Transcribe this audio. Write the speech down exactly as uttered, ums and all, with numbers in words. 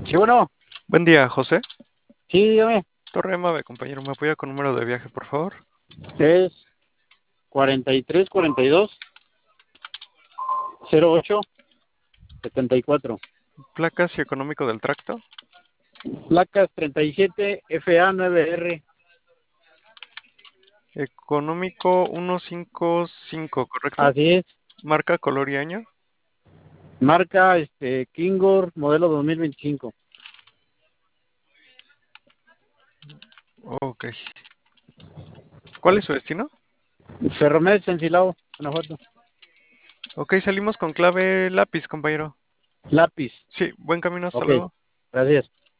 Sí, bueno, Buen día, José. sí, dígame. Torre Mave, compañero, ¿me apoya con número de viaje, por favor? Es cuarenta y tres, cuarenta y dos, cero ocho, setenta y cuatro. Placas y económico del tracto. Placas treinta y siete F A nueve R. Económico ciento cincuenta y cinco, ¿correcto? Así es. Marca, color y año. Marca este Kingor, modelo dos mil veinticinco. Ok. ¿Cuál es su destino? Ferromex, Ensilao, Guanajuato. Ok, salimos con clave lápiz, compañero. Lápiz. Sí, buen camino, hasta Ok, luego. gracias.